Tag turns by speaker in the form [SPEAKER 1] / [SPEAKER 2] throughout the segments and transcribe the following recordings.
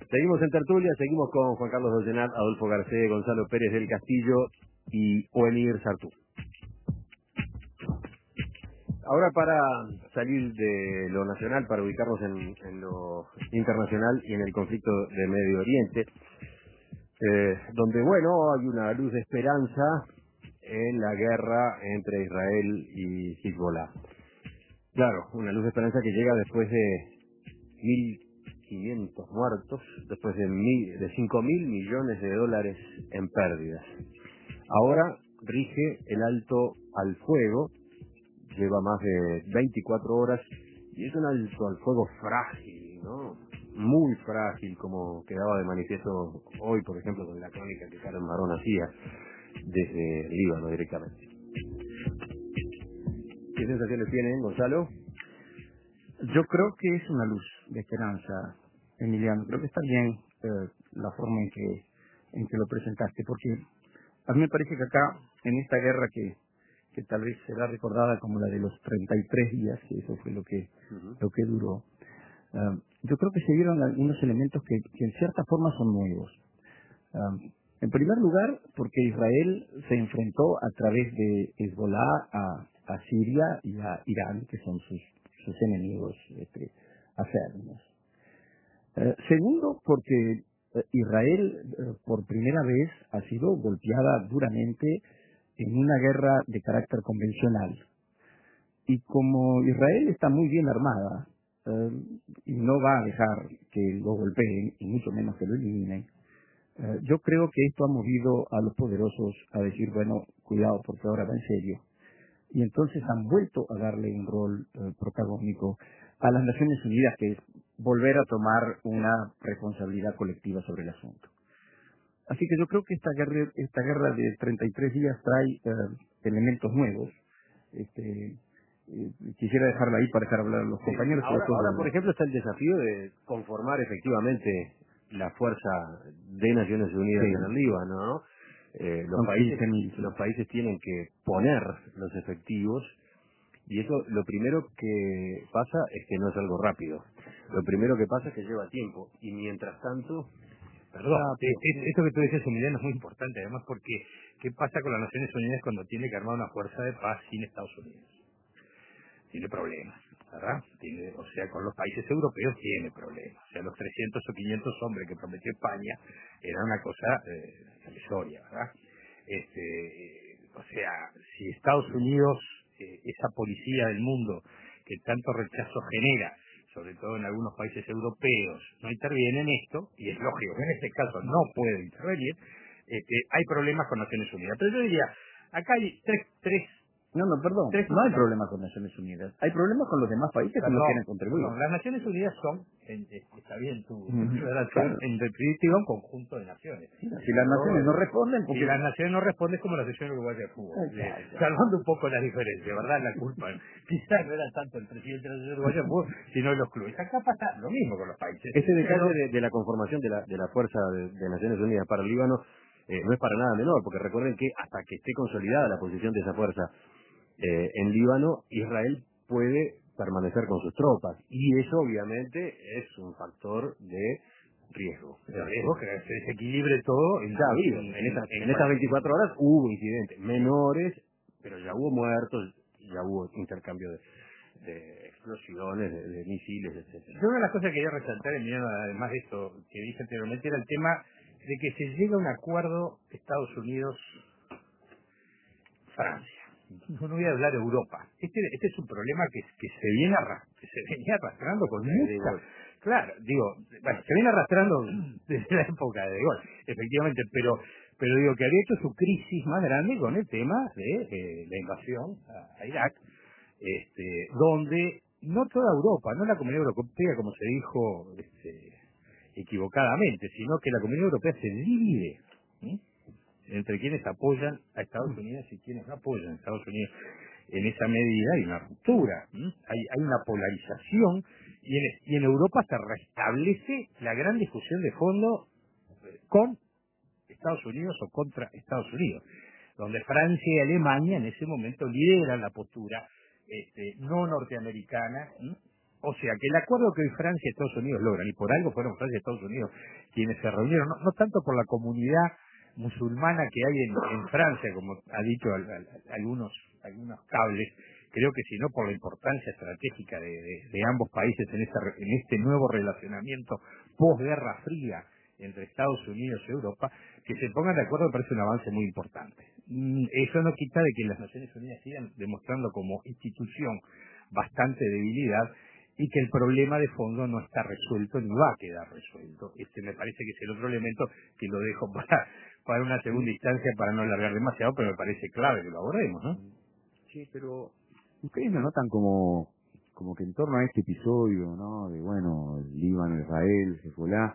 [SPEAKER 1] Seguimos en tertulia, seguimos con Juan Carlos Dolcenat, Adolfo Garcés, Gonzalo Pérez del Castillo y Oemir Sartú. Ahora, para salir de lo nacional, para ubicarnos en lo internacional y en el conflicto de Medio Oriente, donde, bueno, hay una luz de esperanza en la guerra entre Israel y Hezbollah. Claro, una luz de esperanza que llega después de 1.500 muertos, después de 5.000 millones de dólares en pérdidas. Ahora rige el alto al fuego, lleva más de 24 horas y es un alto al fuego frágil, ¿no? Muy frágil, como quedaba de manifiesto hoy, por ejemplo, con la crónica que Karen Barón hacía desde el Líbano directamente. ¿Qué sensaciones tienen, Gonzalo?
[SPEAKER 2] Yo creo que es una luz de esperanza, Emiliano. Creo que está bien la forma en que lo presentaste, porque a mí me parece que acá, en esta guerra que tal vez será recordada como la de los 33 días, que eso fue lo que duró, yo creo que se dieron algunos elementos que en cierta forma son nuevos. En primer lugar, porque Israel se enfrentó a través de Hezbollah a Siria y a Irán, que son sus enemigos acérrimos. Segundo, porque Israel por primera vez ha sido golpeada duramente en una guerra de carácter convencional. Y como Israel está muy bien armada y no va a dejar que lo golpeen, y mucho menos que lo eliminen, yo creo que esto ha movido a los poderosos a decir, bueno, cuidado porque ahora va en serio. Y entonces han vuelto a darle un rol protagónico a las Naciones Unidas, que es volver a tomar una responsabilidad colectiva sobre el asunto. Así que yo creo que esta guerra de 33 días trae elementos nuevos. Quisiera dejarla ahí para dejar hablar a los compañeros.
[SPEAKER 1] Ahora, por ejemplo, está el desafío de conformar efectivamente la fuerza de Naciones Unidas en el Líbano, ¿no? Los países tienen que poner los efectivos, y eso lo primero que pasa es que no es algo rápido. Lo primero que pasa es que lleva tiempo, y mientras tanto...
[SPEAKER 3] Esto que tú dices, Emiliano, es muy importante, además, porque ¿qué pasa con las Naciones Unidas cuando tiene que armar una fuerza de paz sin Estados Unidos? Tiene problemas, ¿verdad? O sea, con los países europeos tiene problemas. O sea, los 300 o 500 hombres que prometió España era una cosa irrisoria, ¿verdad? O sea, si Estados Unidos, esa policía del mundo que tanto rechazo genera, sobre todo en algunos países europeos, no interviene en esto, y es lógico que en este caso no puede intervenir, hay problemas con Naciones Unidas. Pero yo diría, acá hay tres
[SPEAKER 2] No, hay problemas con Naciones Unidas. Hay problemas con los demás países que no quieren contribuir.
[SPEAKER 3] No, las Naciones Unidas son, está bien tú,
[SPEAKER 2] claro,
[SPEAKER 3] en definitiva un conjunto de naciones.
[SPEAKER 2] Si las naciones no responden...
[SPEAKER 3] Si las naciones no responden, como la Asociación Uruguaya de Fútbol. Salvando un poco la diferencia, ¿verdad? La culpa quizás no era tanto el presidente de la Asociación Uruguaya de Fútbol, sino los clubes. Acá pasa lo mismo con los países.
[SPEAKER 1] Ese detalle de la conformación de la Fuerza de Naciones Unidas para el Líbano no es para nada menor, porque recuerden que hasta que esté consolidada la posición de esa fuerza en Líbano, Israel puede permanecer con sus tropas, y eso obviamente es un factor de riesgo.
[SPEAKER 3] De riesgo que se desequilibre todo.
[SPEAKER 1] Ya ha habido, en estas 24 horas hubo incidentes menores, pero ya hubo muertos, ya hubo intercambio de explosiones, de misiles, etc.
[SPEAKER 3] Una de las cosas que quería resaltar, Emiliano, además de esto que dije anteriormente, era el tema de que se llega a un acuerdo Estados Unidos-Francia. No voy a hablar de Europa. Este es un problema que se venía arrastrando con mucha... Claro, se viene arrastrando desde la época de De Gaulle, efectivamente, pero digo que había hecho su crisis más grande con el tema de la invasión a Irak, donde no toda Europa, no la Comunidad Europea, como se dijo equivocadamente, sino que la Comunidad Europea se divide, ¿sí?, entre quienes apoyan a Estados Unidos y quienes no apoyan a Estados Unidos. En esa medida hay una ruptura, hay una polarización, y en Europa se restablece la gran discusión de fondo con Estados Unidos o contra Estados Unidos, donde Francia y Alemania en ese momento lideran la postura no norteamericana, O sea, que el acuerdo que hoy Francia y Estados Unidos logran, y por algo fueron Francia y Estados Unidos quienes se reunieron, no tanto por la comunidad musulmana que hay en Francia, como ha dicho algunos cables, creo que sino por la importancia estratégica de ambos países en este nuevo relacionamiento posguerra fría entre Estados Unidos y Europa, que se pongan de acuerdo me parece un avance muy importante. Eso no quita de que las Naciones Unidas sigan demostrando como institución bastante debilidad y que el problema de fondo no está resuelto ni va a quedar resuelto. Me parece que es el otro elemento que lo dejo para una segunda instancia para no alargar demasiado, pero me parece clave que lo abordemos, ¿no?
[SPEAKER 4] Sí, pero ustedes lo notan como que en torno a este episodio, ¿no? De, bueno, el Líbano, Israel, Hezbollah,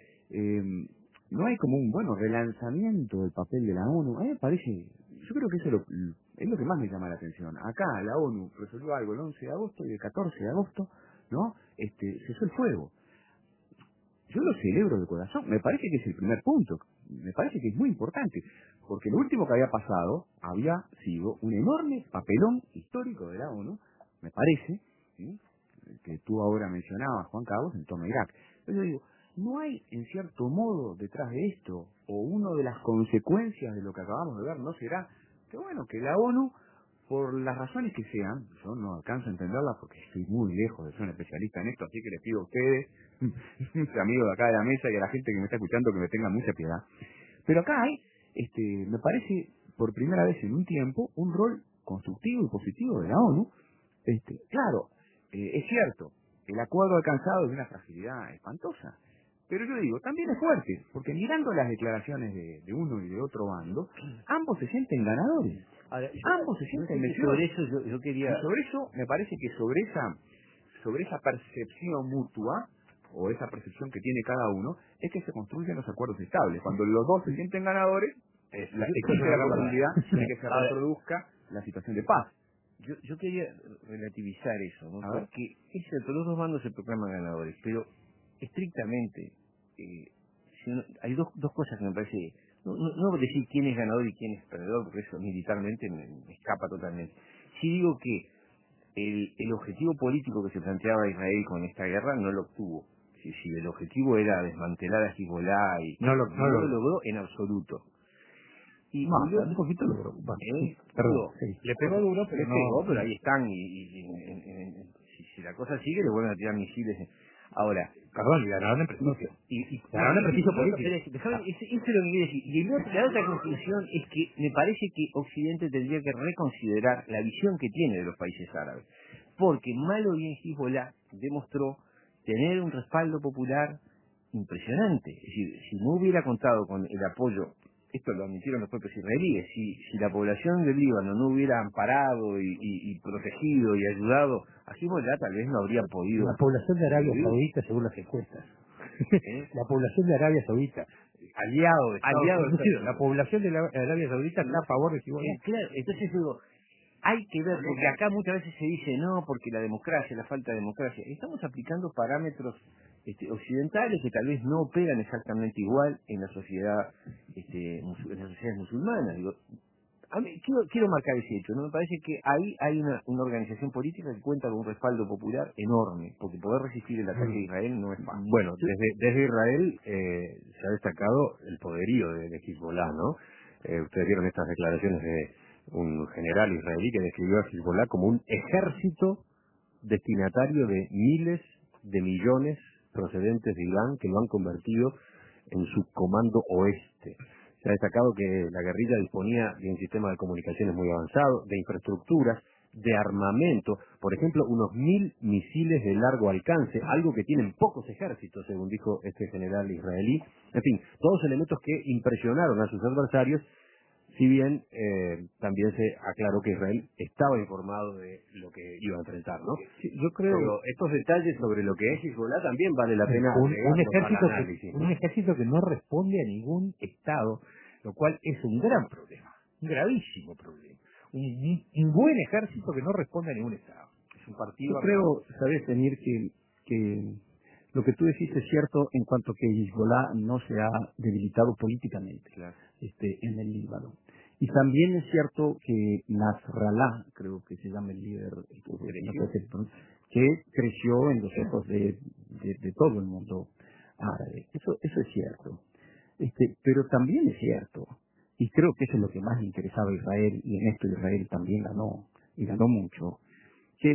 [SPEAKER 4] no hay como un, relanzamiento del papel de la ONU. A mí me parece, yo creo que eso es lo que más me llama la atención. Acá la ONU resolvió algo el 11 de agosto y el 14 de agosto, ¿no? Cesó el fuego. Yo lo celebro de corazón. Me parece que es el primer punto. Me parece que es muy importante. Porque lo último que había pasado había sido un enorme papelón histórico de la ONU, me parece, ¿sí? Que tú ahora mencionabas, Juan Carlos, en torno a Irak. Pero yo digo, ¿no hay en cierto modo detrás de esto, o una de las consecuencias de lo que acabamos de ver, no será que que la ONU, por las razones que sean, yo no alcanzo a entenderlas porque estoy muy lejos de ser un especialista en esto, así que les pido a ustedes, amigos de acá de la mesa y a la gente que me está escuchando, que me tengan mucha piedad. Pero acá hay, me parece, por primera vez en un tiempo, un rol constructivo y positivo de la ONU. Claro, es cierto, el acuerdo alcanzado es de una fragilidad espantosa, pero yo digo, también es fuerte, porque mirando las declaraciones de uno y de otro bando, ambos se sienten ganadores. Ambos se sienten vencedores.
[SPEAKER 1] Sobre eso yo quería...
[SPEAKER 4] Y sobre eso, me parece que sobre esa percepción mutua, o esa percepción que tiene cada uno, es que se construyen los acuerdos estables. Cuando los dos se sienten ganadores, existe la posibilidad de que se reproduzca la situación de paz.
[SPEAKER 1] Yo quería relativizar eso, ¿no? Porque es cierto, los dos bandos se proclaman ganadores, pero estrictamente hay dos cosas que me parece, no decir quién es ganador y quién es perdedor, porque eso militarmente me escapa totalmente. Sí digo que el objetivo político que se planteaba Israel con esta guerra no lo obtuvo. Si el objetivo era desmantelar a Hezbollah no lo logró en absoluto. Y
[SPEAKER 2] un poquito lo logró.
[SPEAKER 3] Perdón, le pegó duro,
[SPEAKER 1] pero ahí están si la cosa sigue le vuelven a tirar misiles. Ahora,
[SPEAKER 3] perdón, y ganaron en prestigio. Ganaron en prestigio político.
[SPEAKER 1] Eso es lo que quiero decir. Y la otra conclusión es que me parece que Occidente tendría que reconsiderar la visión que tiene de los países árabes. Porque mal o bien Hezbollah demostró tener un respaldo popular impresionante. Es decir, si no hubiera contado con el apoyo, esto lo admitieron los propios israelíes, si la población del Líbano no hubiera amparado y protegido y ayudado a Hezbollah, tal vez no habría podido.
[SPEAKER 3] La población de Arabia Saudita, según las encuestas, la población de Arabia Saudita, aliado de Estados Unidos, la población de Arabia Saudita está a favor de Hezbollah.
[SPEAKER 1] Claro, entonces digo, hay que ver, porque acá muchas veces se dice, no, porque la democracia, la falta de democracia. Estamos aplicando parámetros occidentales que tal vez no operan exactamente igual en la sociedad, en las sociedades musulmanas. Digo, a mí, quiero marcar ese hecho, ¿no? Me parece que ahí hay una organización política que cuenta con un respaldo popular enorme, porque poder resistir el ataque de Israel no es fácil.
[SPEAKER 5] Bueno, desde Israel se ha destacado el poderío de Hezbollah, ¿no? Ustedes vieron estas declaraciones de un general israelí que describió a Hezbollah como un ejército destinatario de miles de millones procedentes de Irán que lo han convertido en su comando oeste. Se ha destacado que la guerrilla disponía de un sistema de comunicaciones muy avanzado, de infraestructuras, de armamento, por ejemplo, unos 1000 misiles de largo alcance, algo que tienen pocos ejércitos, según dijo este general israelí. En fin, todos elementos que impresionaron a sus adversarios, si bien también se aclaró que Israel estaba informado de lo que iba a enfrentar, ¿no?
[SPEAKER 1] Sí, yo creo
[SPEAKER 5] que estos detalles sobre lo que es Hezbollah también vale la pena
[SPEAKER 3] un ejército que no responde a ningún Estado, lo cual es un gran problema, un gravísimo problema. Un buen ejército que no responde a ningún Estado. Es un partido.
[SPEAKER 2] Yo creo, sabes, Emir, que lo que tú decís es cierto en cuanto que Hezbollah no se ha debilitado políticamente,
[SPEAKER 1] claro,
[SPEAKER 2] en el Líbano. Y también es cierto que Nasrallah, creo que se llama el líder, que creció en los ojos de todo el mundo árabe. Eso es cierto. Pero también es cierto, y creo que eso es lo que más le interesaba a Israel, y en esto Israel también ganó, y ganó mucho, que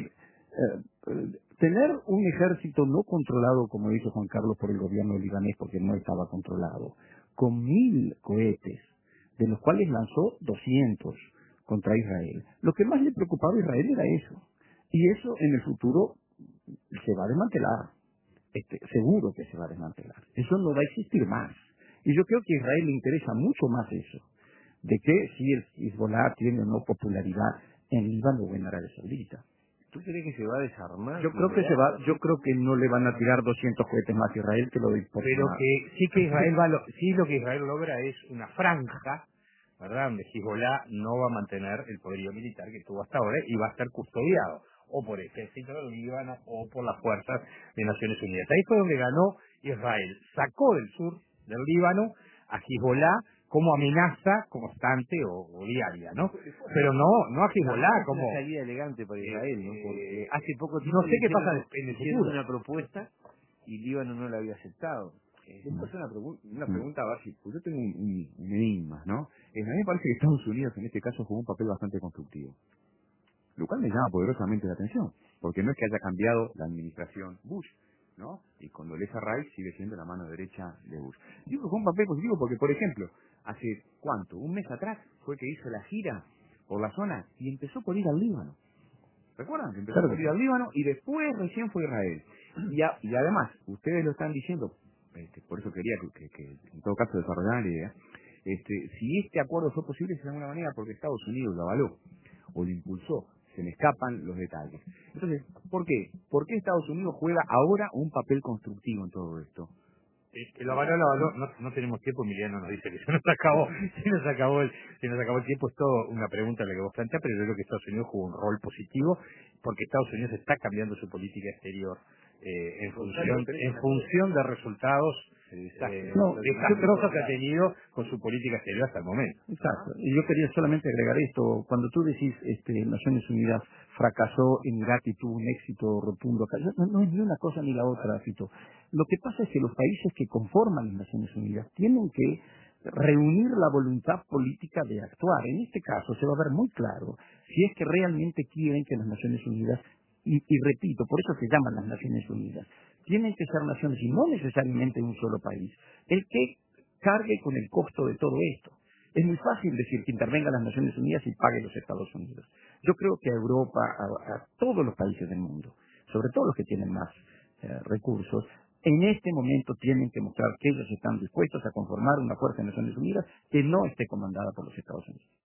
[SPEAKER 2] tener un ejército no controlado, como dijo Juan Carlos, por el gobierno libanés, porque no estaba controlado, con 1000 cohetes, de los cuales lanzó 200 contra Israel. Lo que más le preocupaba a Israel era eso. Y eso en el futuro se va a desmantelar. Seguro que se va a desmantelar. Eso no va a existir más. Y yo creo que a Israel le interesa mucho más eso, de que si el Hezbollah tiene o no popularidad en Líbano o en Arabia Saudita.
[SPEAKER 1] ¿Tú crees que se va a desarmar?
[SPEAKER 2] Yo creo que no le van a tirar 200 cohetes más a Israel, que lo doy por
[SPEAKER 3] Pero
[SPEAKER 2] nada.
[SPEAKER 3] que Israel sí lo que Israel logra es una franja, ¿verdad? Donde Hezbollah no va a mantener el poderío militar que tuvo hasta ahora y va a estar custodiado o por el ejército del Líbano o por las fuerzas de Naciones Unidas. Ahí fue donde ganó Israel. Sacó del sur del Líbano a Hezbollah como amenaza constante o diaria, ¿no? Pero no a Hezbollah como...
[SPEAKER 1] Una salida elegante para Israel, ¿no? Porque hace poco tiempo
[SPEAKER 3] no sé qué pasa en el
[SPEAKER 1] hicieron
[SPEAKER 3] futuro.
[SPEAKER 1] una propuesta y Líbano no la había aceptado.
[SPEAKER 4] Después una pregunta, a ver si yo tengo un enigma, ¿no? A mí me parece que Estados Unidos en este caso jugó un papel bastante constructivo, lo cual me llama poderosamente la atención, porque no es que haya cambiado la administración Bush, ¿no? Y Condoleezza Rice sigue siendo la mano derecha de Bush. Digo que fue un papel positivo porque, por ejemplo, hace ¿cuánto? Un mes atrás fue que hizo la gira por la zona y empezó por ir al Líbano. ¿Recuerdan? Que empezó por ir al Líbano y después recién fue a Israel. Y además, ustedes lo están diciendo, por eso quería que en todo caso desarrollaran la idea, si este acuerdo fue posible es de alguna manera porque Estados Unidos lo avaló o lo impulsó. Se me escapan los detalles. Entonces, ¿por qué? ¿Por qué Estados Unidos juega ahora un papel constructivo en todo esto?
[SPEAKER 3] Lo avaló, no tenemos tiempo, Emiliano nos dice que se nos acabó el tiempo, es todo una pregunta la que vos planteás, pero yo creo que Estados Unidos jugó un rol positivo, porque Estados Unidos está cambiando su política exterior en función de resultados desastrosos que ha tenido con su política exterior hasta el momento.
[SPEAKER 2] Exacto. Y yo quería solamente agregar esto. Cuando tú decís Naciones Unidas fracasó en Irak y tuvo un éxito rotundo acá, no es ni una cosa ni la otra, Fito. Lo que pasa es que los países que conforman las Naciones Unidas tienen que reunir la voluntad política de actuar. En este caso se va a ver muy claro si es que realmente quieren que las Naciones Unidas, y repito, por eso se llaman las Naciones Unidas, tienen que ser naciones y no necesariamente un solo país, el que cargue con el costo de todo esto. Es muy fácil decir que intervengan las Naciones Unidas y pague los Estados Unidos. Yo creo que a Europa, a todos los países del mundo, sobre todo los que tienen más recursos, en este momento tienen que mostrar que ellos están dispuestos a conformar una fuerza de Naciones Unidas que no esté comandada por los Estados Unidos.